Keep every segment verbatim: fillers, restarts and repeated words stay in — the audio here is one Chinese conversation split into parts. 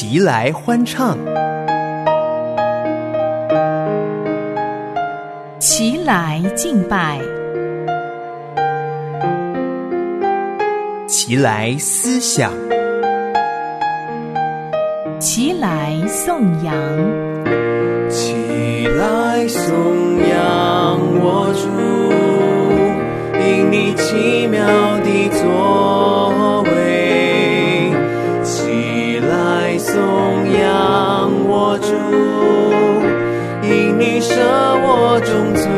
齐来欢唱， 齐来敬拜， 齐来思想， 齐来颂扬， 齐来颂扬我主，因你奇妙的作为。齐来颂扬我主，因你赦我重罪。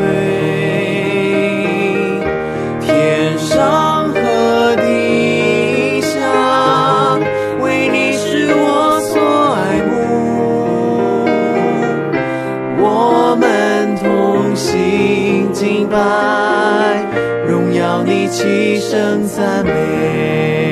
天上和地下，为你是我所爱慕。我们同心敬拜，荣耀你，齐声赞美。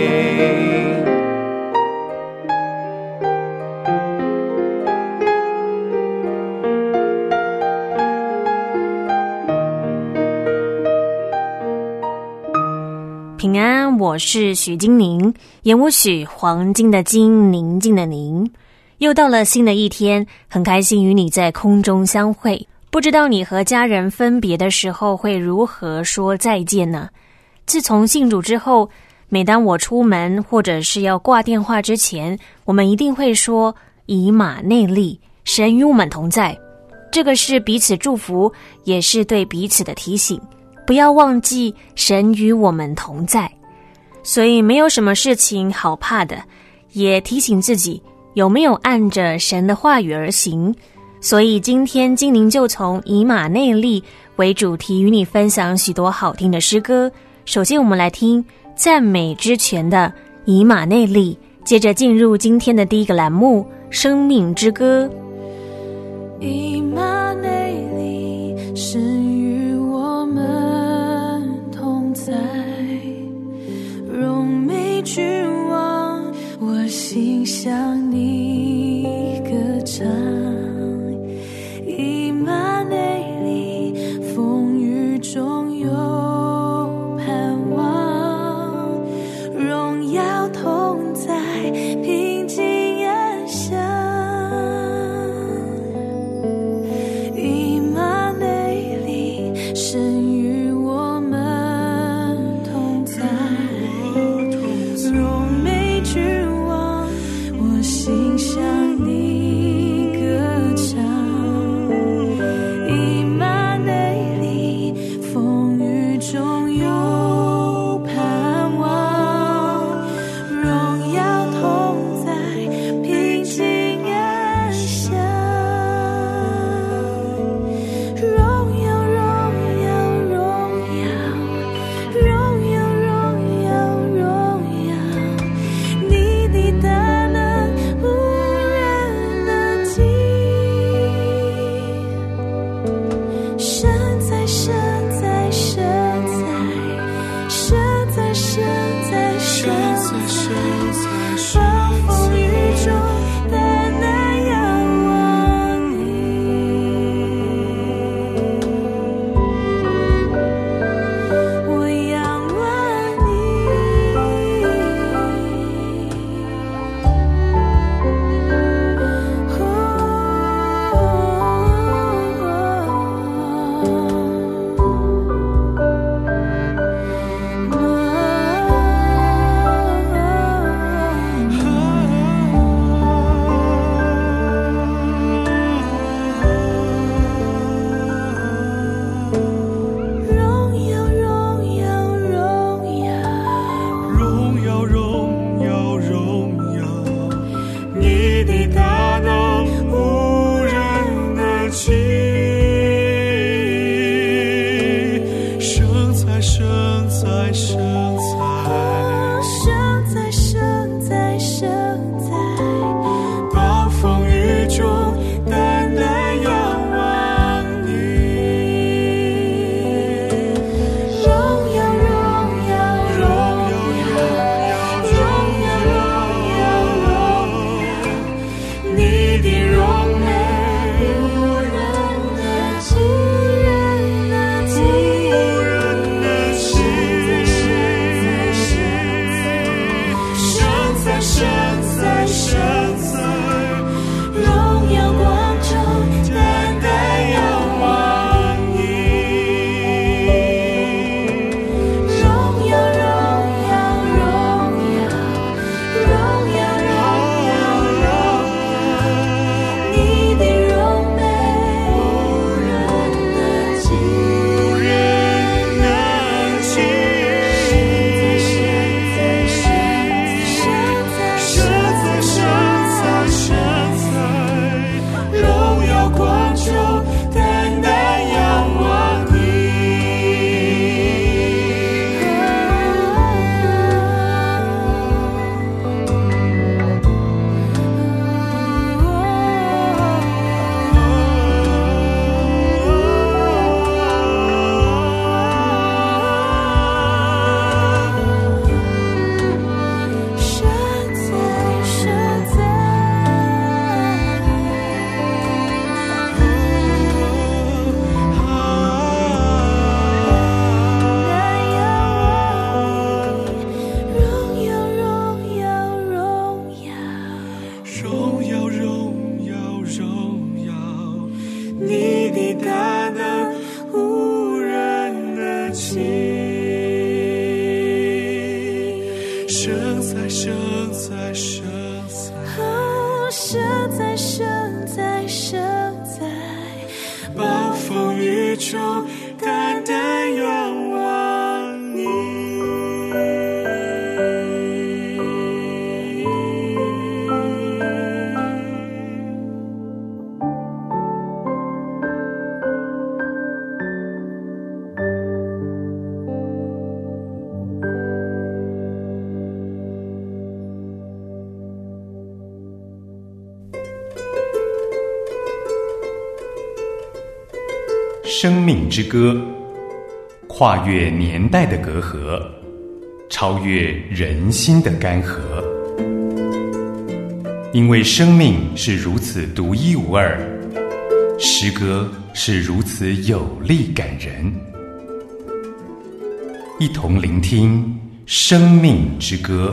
平安，我是许金宁，言我许，黄金的金，宁静的宁。又到了新的一天，很开心与你在空中相会。不知道你和家人分别的时候会如何说再见呢？自从信主之后，每当我出门或者是要挂电话之前，我们一定会说以马内利，神与我们同在。这个是彼此祝福，也是对彼此的提醒，不要忘记神与我们同在。所以没有什么事情好怕的，也提醒自己有没有按着神的话语而行。所以今天金宁就从以马内利为主题与你分享许多好听的诗歌。首先我们来听赞美之泉的以马内利，接着进入今天的第一个栏目，生命之歌。 以马内利，神与我们同在，荣美君王，我心向你歌唱。以马内利，风雨中有盼望，荣耀同在，平静安详。以马内利，神与我们同在，荣美君王，我心向你歌唱。以马内利，风雨中有盼望，荣耀同在，平静安详。荣耀荣耀荣耀，荣耀荣耀荣耀，你的大能无人能及。神在神在神在神在神在神在，暴风雨中单单仰望你。我仰望荣耀荣耀荣耀， 荣耀荣耀荣耀，你的大能无人能及。圣哉圣哉圣哉， 神在神在神在， 暴风雨中单单仰望你。 荣耀荣耀荣耀荣耀荣耀荣耀，你的荣美无人能及，人能及。 无人能及。 生在生在生在哦，生在生在生在暴风雨中单单仰望你。 生命之歌，跨越年代的隔阂，超越人心的干涸。因为生命是如此独一无二，诗歌是如此有力感人。一同聆听生命之歌。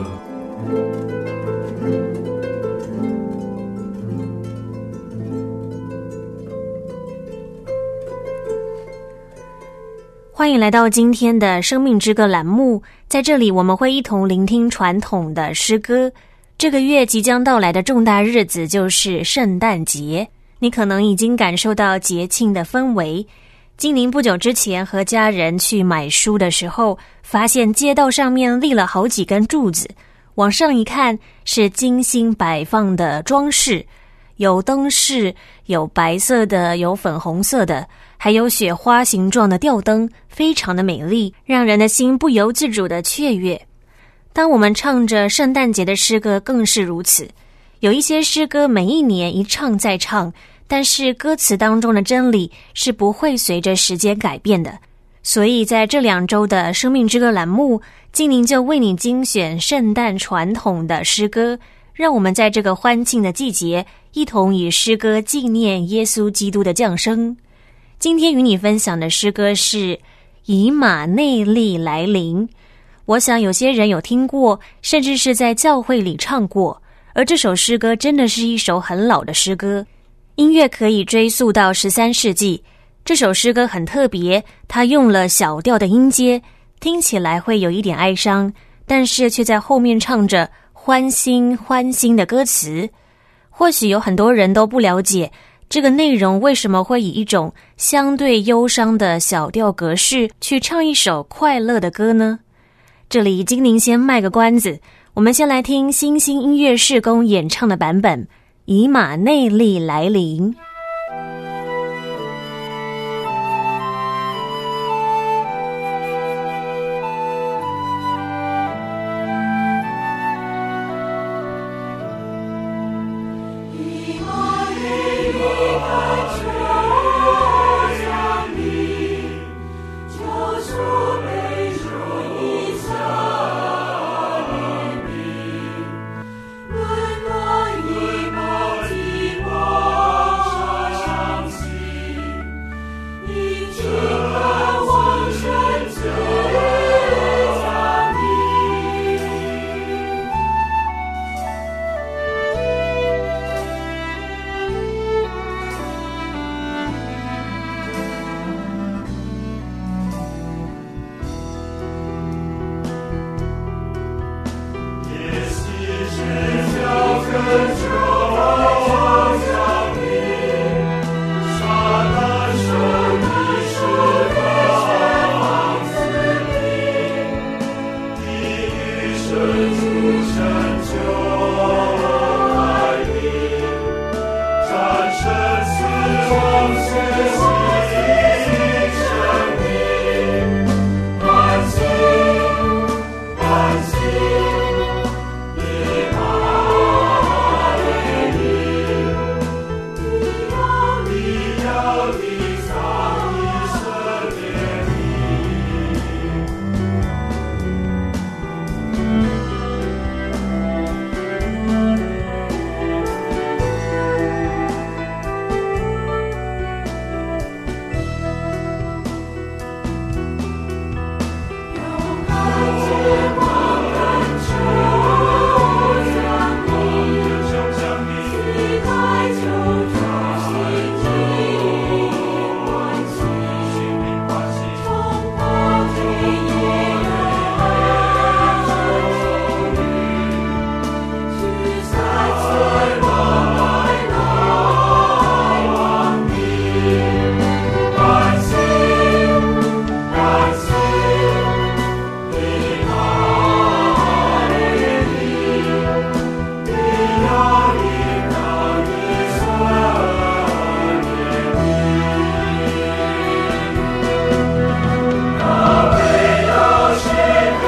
欢迎来到今天的生命之歌栏目，在这里我们会一同聆听传统的诗歌。这个月即将到来的重大日子就是圣诞节，你可能已经感受到节庆的氛围。精灵不久之前和家人去买书的时候，发现街道上面立了好几根柱子，往上一看是精心摆放的装饰，有灯饰，有白色的，有粉红色的，还有雪花形状的吊灯，非常的美丽，让人的心不由自主的雀跃。当我们唱着圣诞节的诗歌更是如此，有一些诗歌每一年一唱再唱，但是歌词当中的真理是不会随着时间改变的。所以在这两周的生命之歌栏目，精灵就为你精选圣诞传统的诗歌，让我们在这个欢庆的季节一同以诗歌纪念耶稣基督的降生。今天与你分享的诗歌是以马内利来临。我想有些人有听过，甚至是在教会里唱过，而这首诗歌真的是一首很老的诗歌，音乐可以追溯到十三世纪。这首诗歌很特别，它用了小调的音阶，听起来会有一点哀伤，但是却在后面唱着欢欣欢欣的歌词。或许有很多人都不了解这个内容为什么会以一种相对忧伤的小调格式去唱一首快乐的歌呢？这里精灵先卖个关子，我们先来听新兴音乐事工演唱的版本，以马内利来临。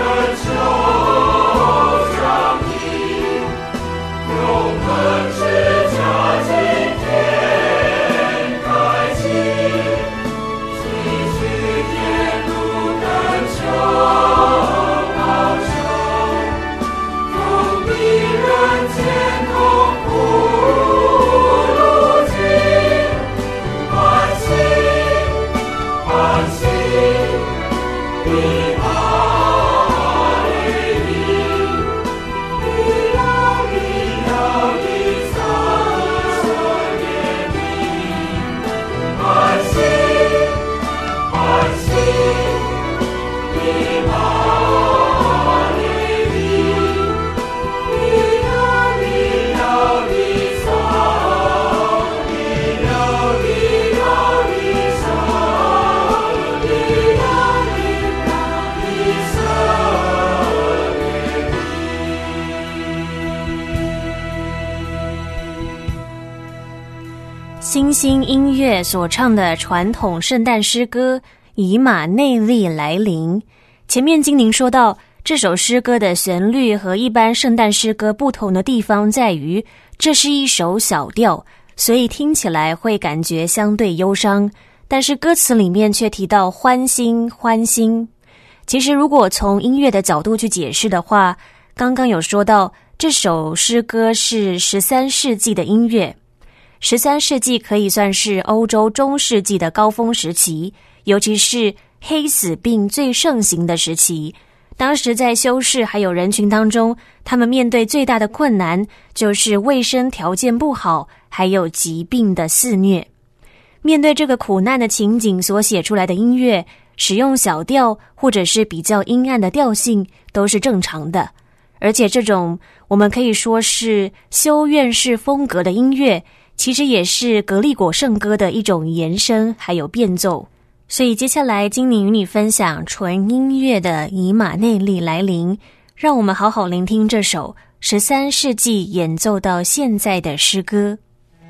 新兴音乐所唱的传统圣诞诗歌《以马内利来临》，前面精灵说到，这首诗歌的旋律和一般圣诞诗歌不同的地方在于，这是一首小调，所以听起来会感觉相对忧伤，但是歌词里面却提到欢欣欢欣。其实如果从音乐的角度去解释的话，刚刚有说到这首诗歌是十三世纪的音乐，十三世纪可以算是欧洲中世纪的高峰时期，尤其是黑死病最盛行的时期。当时在修士还有人群当中，他们面对最大的困难就是卫生条件不好，还有疾病的肆虐。面对这个苦难的情景所写出来的音乐，使用小调或者是比较阴暗的调性都是正常的。而且这种我们可以说是修院式风格的音乐，其实也是格利果圣歌的一种延伸还有变奏。所以接下来精灵与你分享纯音乐的以马内利来临，让我们好好聆听这首十三世纪演奏到现在的诗歌。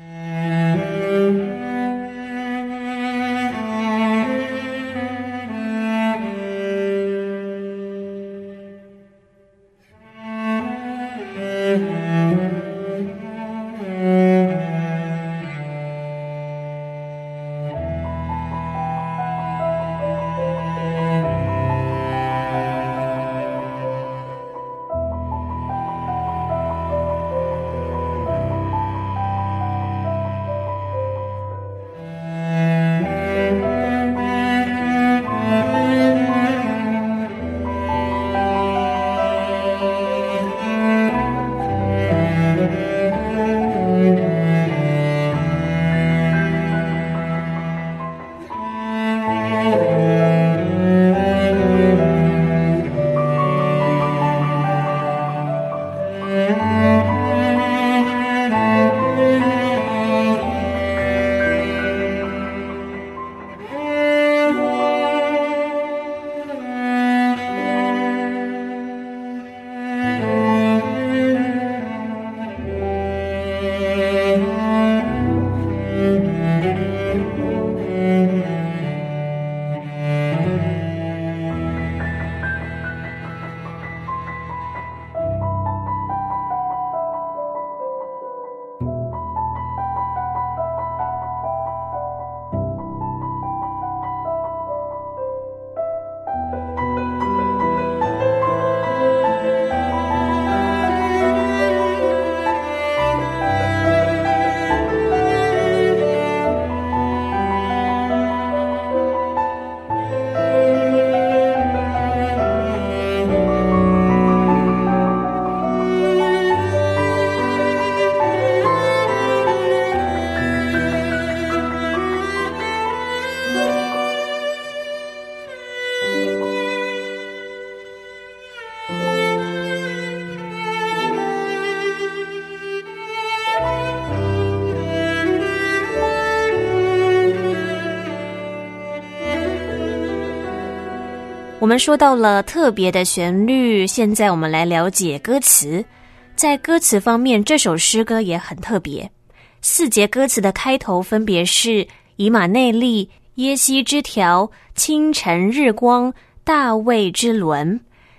我们说到了特别的旋律，现在我们来了解歌词。在歌词方面，这首诗歌也很特别。四节歌词的开头分别是以马内利、耶西之条、清晨日光、大卫之轮。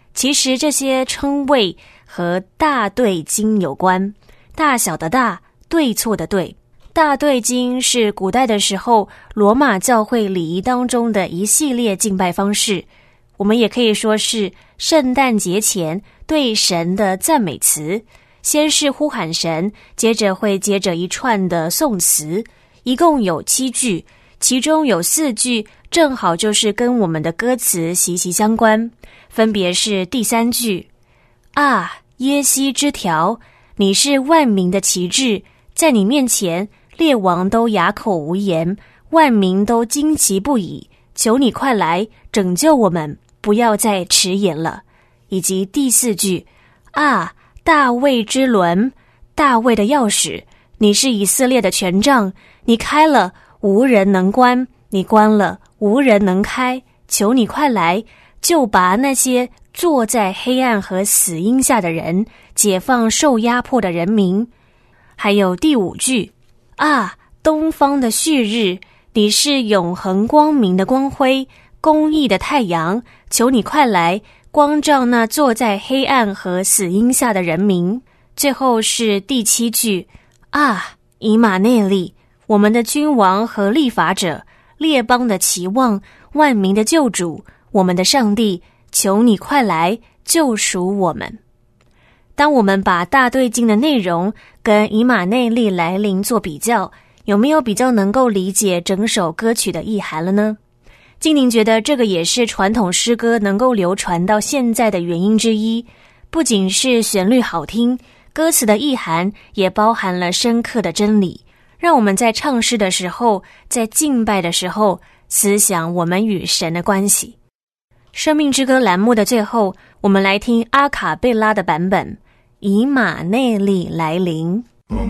其实这些称谓和大对经有关，大小的大，对错的对。大对经是古代的时候罗马教会礼仪当中的一系列敬拜方式，我们也可以说是圣诞节前对神的赞美词。先是呼喊神，接着会接着一串的颂词，一共有七句，其中有四句正好就是跟我们的歌词息息相关，分别是第三句：啊，耶西之条，你是万民的旗帜，在你面前列王都哑口无言，万民都惊奇不已，求你快来拯救我们，不要再迟延了。以及第四句：啊，大卫之轮，大卫的钥匙，你是以色列的权杖，你开了无人能关，你关了无人能开，求你快来救拔那些坐在黑暗和死荫下的人，解放受压迫的人民。还有第五句：啊，东方的旭日，你是永恒光明的光辉，公义的太阳，求你快来光照那坐在黑暗和死荫下的人民。最后是第七句：啊，以马内利，我们的君王和立法者，列邦的期望，万民的救主，我们的上帝，求你快来救赎我们。当我们把大对经的内容跟以马内利来临做比较，有没有比较能够理解整首歌曲的意涵了呢？静宁觉得这个也是传统诗歌能够流传到现在的原因之一，不仅是旋律好听，歌词的意涵也包含了深刻的真理，让我们在唱诗的时候，在敬拜的时候，思想我们与神的关系。生命之歌栏目的最后，我们来听阿卡贝拉的版本，以马内利来临。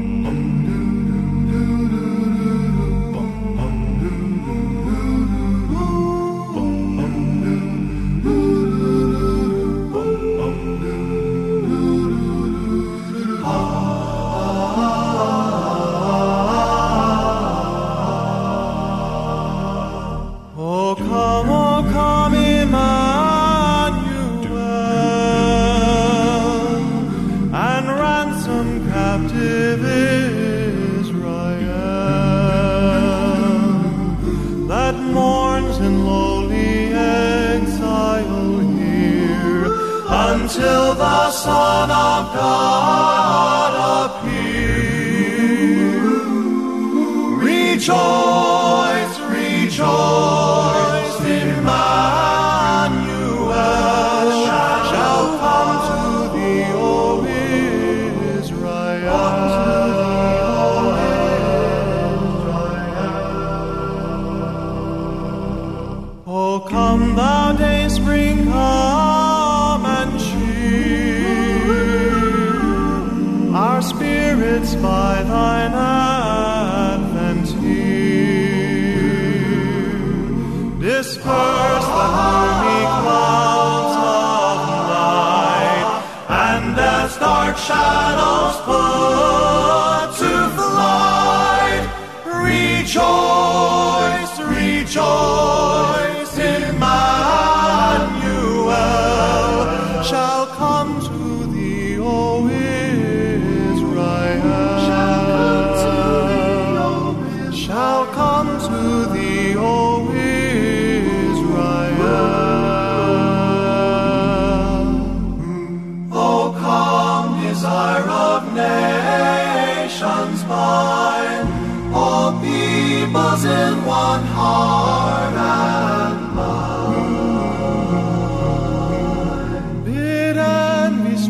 Until the Son of God appear. Rejoice, rejoice, Emmanuel shall come to thee, O Israel. O come thou day spring, come and our spirits by thine advent here. Disperse the gloomy clouds of night, and as dark shadows put to flight. Rejoice, rejoice, Emmanuel shall come to thee, O shall come to thee, O Israel. O come, desire of nations mine, all peoples in one heart and mind. Bid and be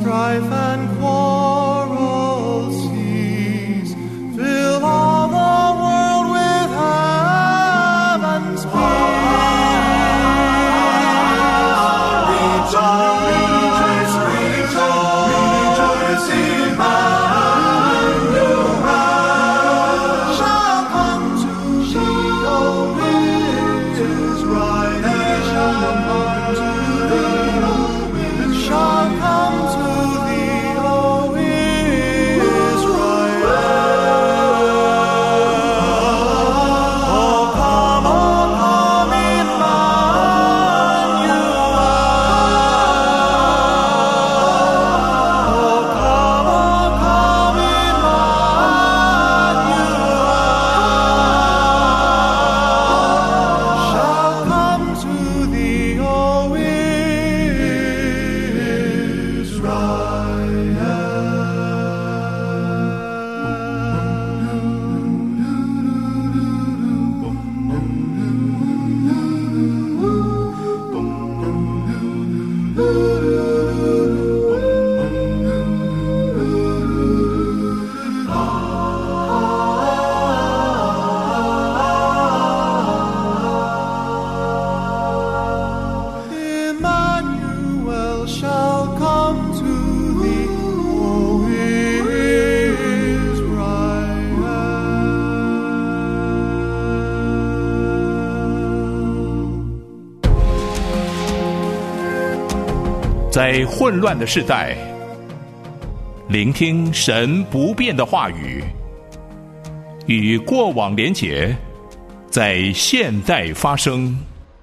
在混乱的世代，聆听神不变的话语，与过往连结，在现代发生。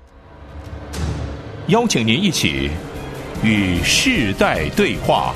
邀请您一起与世代对话。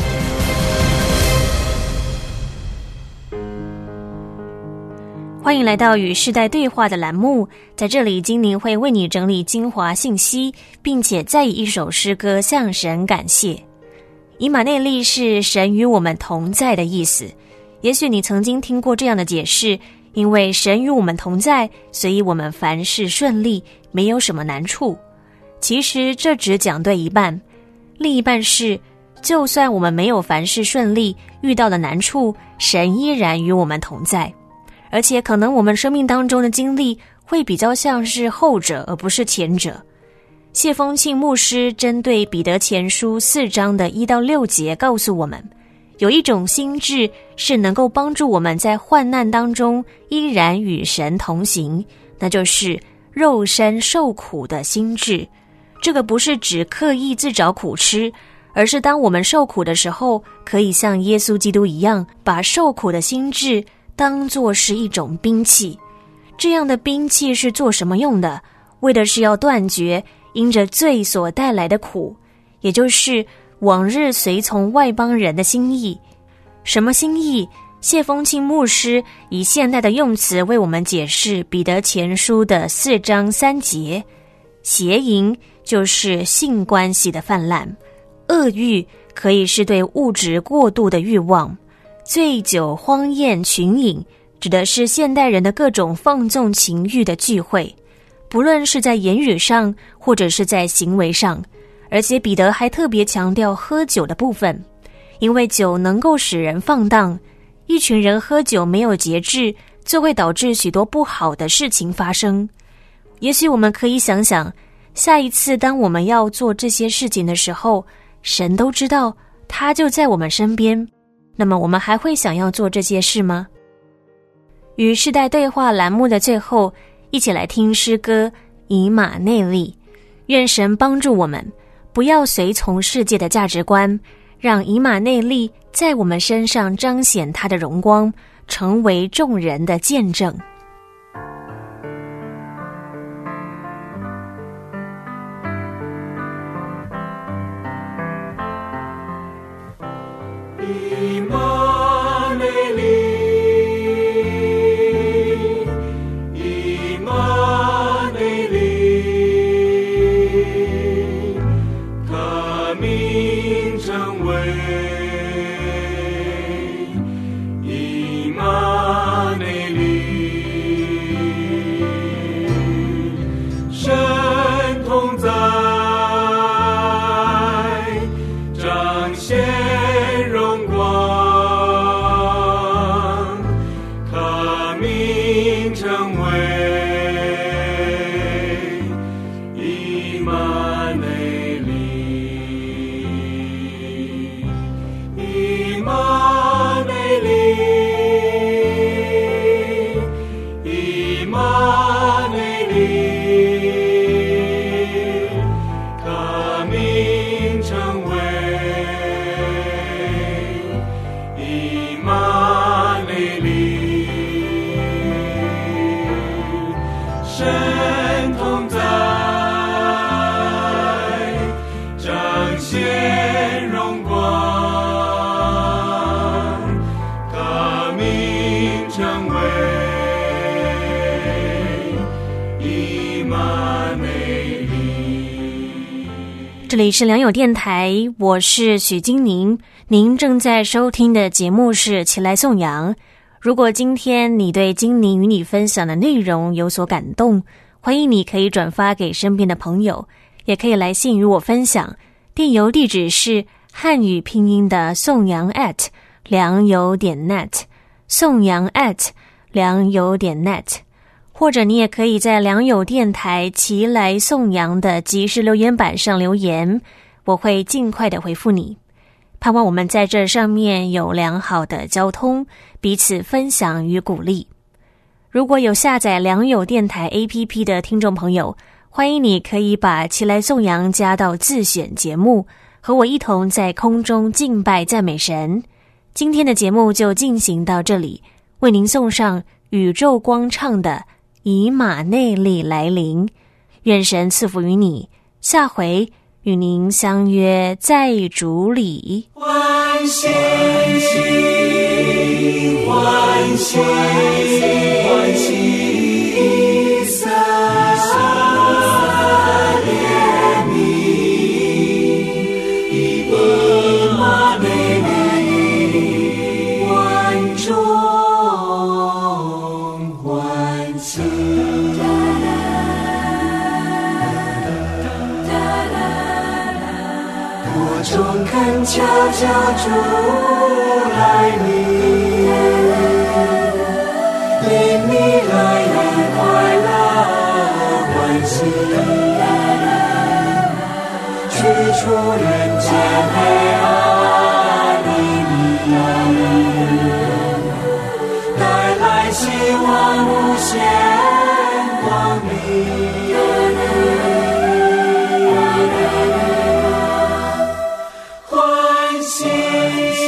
欢迎来到与世代对话的栏目，在这里精灵会为你整理精华信息，并且再以一首诗歌向神感谢。以马内利是神与我们同在的意思，也许你曾经听过这样的解释，因为神与我们同在，所以我们凡事顺利，没有什么难处。其实这只讲对一半，另一半是就算我们没有凡事顺利，遇到的难处，神依然与我们同在。而且可能我们生命当中的经历会比较像是后者，而不是前者。谢丰庆牧师针对彼得前书四章的一到六节告诉我们，有一种心志是能够帮助我们在患难当中依然与神同行，那就是肉身受苦的心志。这个不是指刻意自找苦吃，而是当我们受苦的时候，可以像耶稣基督一样，把受苦的心志当作是一种兵器。这样的兵器是做什么用的？为的是要断绝因着罪所带来的苦，也就是往日随从外邦人的心意。什么心意？谢丰庆牧师以现代的用词为我们解释彼得前书的四章三节。邪淫就是性关系的泛滥，恶欲可以是对物质过度的欲望，醉酒荒宴群饮指的是现代人的各种放纵情欲的聚会，不论是在言语上或者是在行为上。而且彼得还特别强调喝酒的部分，因为酒能够使人放荡，一群人喝酒没有节制，就会导致许多不好的事情发生。也许我们可以想想，下一次当我们要做这些事情的时候，神都知道，他就在我们身边，那么我们还会想要做这些事吗？与世代对话栏目的最后，一起来听诗歌《以马内利》。愿神帮助我们，不要随从世界的价值观，让以马内利在我们身上彰显他的荣光，成为众人的见证。 以马内利，以马内利，他名称为以马内利，神同在，彰显荣光，他名称为以马内利，以马内利，以马内利，他名称为以马内利，神同在，彰显荣光，他名称为以马内利。 这里是良友电台，我是许金宁，您正在收听的节目是起来颂扬。如果今天你对金宁与你分享的内容有所感动，欢迎你可以转发给身边的朋友，也可以来信与我分享。电邮地址是汉语拼音的颂扬 at 良友点 net， 颂扬 at 良友点 net， 或者你也可以在良友电台齐来颂扬的即时留言板上留言，我会尽快的回复你。盼望我们在这上面有良好的交通，彼此分享与鼓励。如果有下载良友电台 A P P 的听众朋友，欢迎你可以把齐来颂扬加到自选节目， 和我一同在空中敬拜赞美神。今天的节目就进行到这里，为您送上宇宙光唱的以马内利来临。愿神赐福于你，下回与您相约在主里。 欢喜欢喜欢喜以色列民，以马内利，万众欢喜。我众恳求救主来临，领你来临快乐欢喜，驱除人间黑暗黎明，带来希望无限光明。欢喜